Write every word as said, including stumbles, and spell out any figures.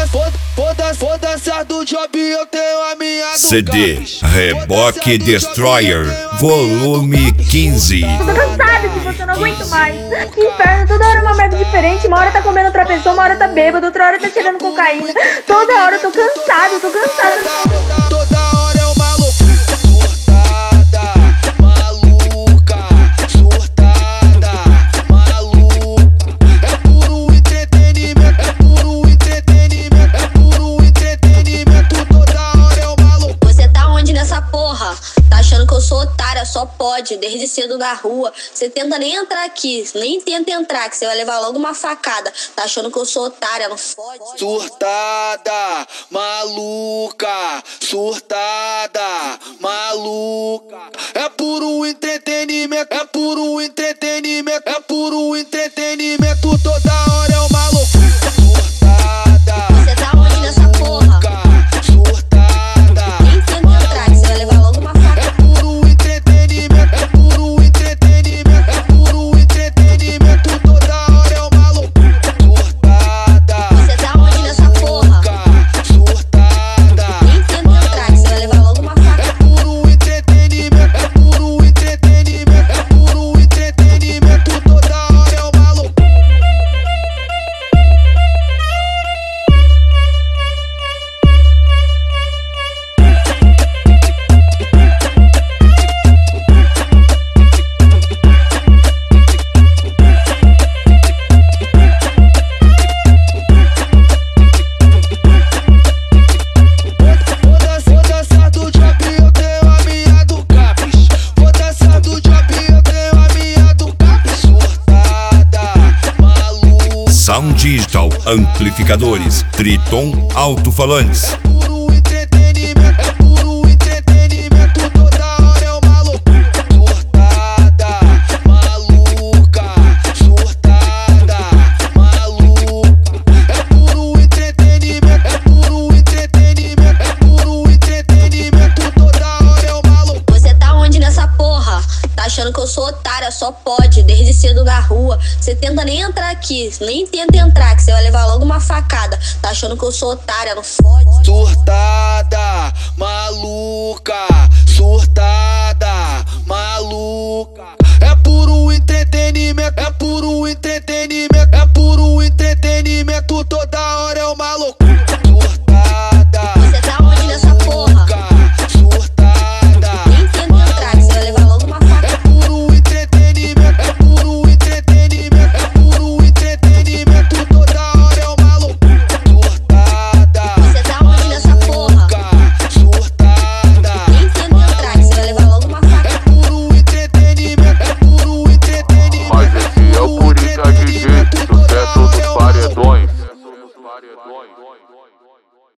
Foda-se, foda-se do job, eu tenho a minha do C D Reboque Destroyer, volume quinze. Tô cansada de você, não aguento mais. Que inferno, toda hora uma merda diferente. Uma hora tá comendo outra pessoa, uma hora tá bêbado, outra hora tá cheirando cocaína. Toda hora eu tô cansada, eu tô cansada. Toda hora é uma loucura. Surtada, maluca, surtada, maluca. É puro entretenimento, é puro entretenimento, é puro entretenimento. Toda hora é uma loucura. Você tá onde nessa porra? Tá achando que eu sou otária, só pode, desde cedo na rua. Você tenta nem entrar aqui, nem tenta entrar, que você vai levar logo uma facada. Tá achando que eu sou otária, não fode? Surtada, maluca, surtada, maluca. É puro entretenimento, é puro entretenimento, é puro entretenimento. Toda hora é uma loucura. Surtada, Você tá onde nessa porra? surtada, Nem tenta entrar, que você vai levar logo uma facada. é puro entretenimento, é puro entretenimento, é puro entretenimento. Toda hora é uma loucura. Surtada, Você tá onde nessa porra? surtada. Nem tenta entrar, que você vai levar logo uma facada. É puro entretenimento, é puro entretenimento, é puro entretenimento. Toda hora é uma loucura. Foda-se do job, eu tenho a minha do Capes. Foda-se do job, eu tenho a minha do Capes. Surtada, maluca. Sound Digital Amplificadores, Triton Alto-Falantes. Puro entretenimento, é puro entretenimento. Toda hora é uma loucura. Surtada, maluca, surtada, maluca. É puro entretenimento, é puro entretenimento, é puro entretenimento. Toda hora é uma loucura. Você tá onde nessa porra? Tá achando que eu sou otária, só pode, desde cedo na rua. Você tenta nem entrar aqui, nem tenta entrar, que você vai levar logo uma facada. Tá achando que eu sou otária, não fode? Surtada, maluca, surtada, maluca. É puro entretenimento, é puro entretenimento.